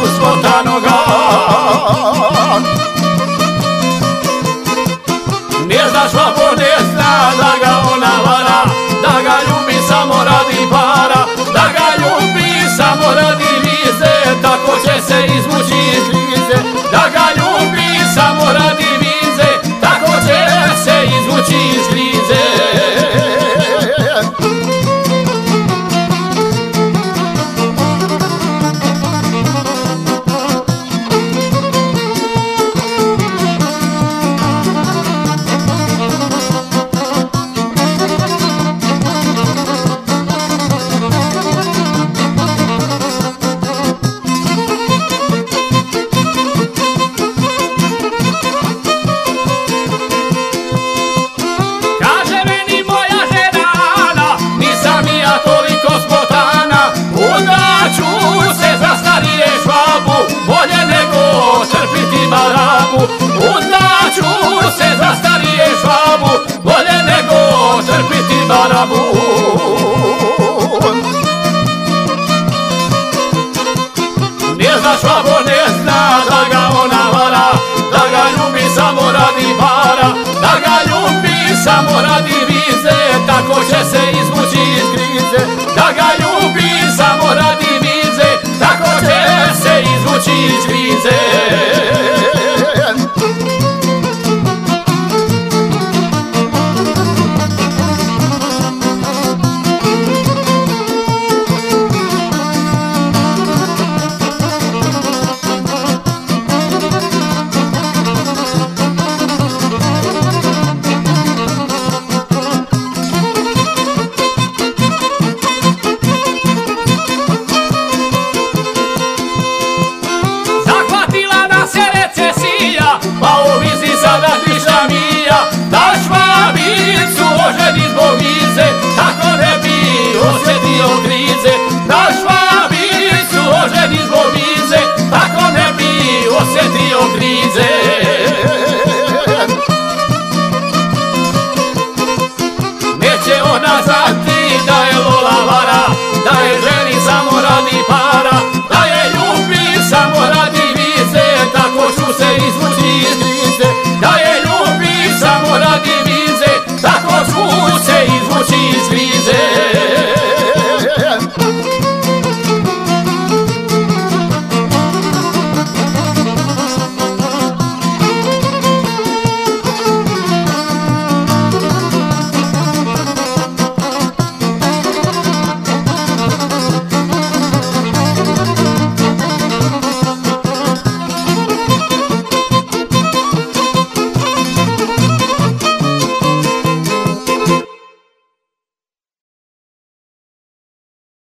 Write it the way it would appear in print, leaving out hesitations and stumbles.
smotanoga. Ne zna švabo, ne zna da ga ona vara, da ga ljubi samo radi para, da ga ljubi samo radi vize, tako će se izvući iz krize. Da ga ljubi samo radi vize, tako će se izvući iz krize. Udlaću se za starije švabu, bolje nego trpiti barabu. Ne zna švabo, ne zna da ga ona vara, da ga ljubi samo radi para, da ga ljubi samo radi vize, tako će se izvući iz krize. Da ga ljubi samo radi vize, tako će se izvući iz krize. Pa u vizi sada tiša mija, da švabicu oženi zbog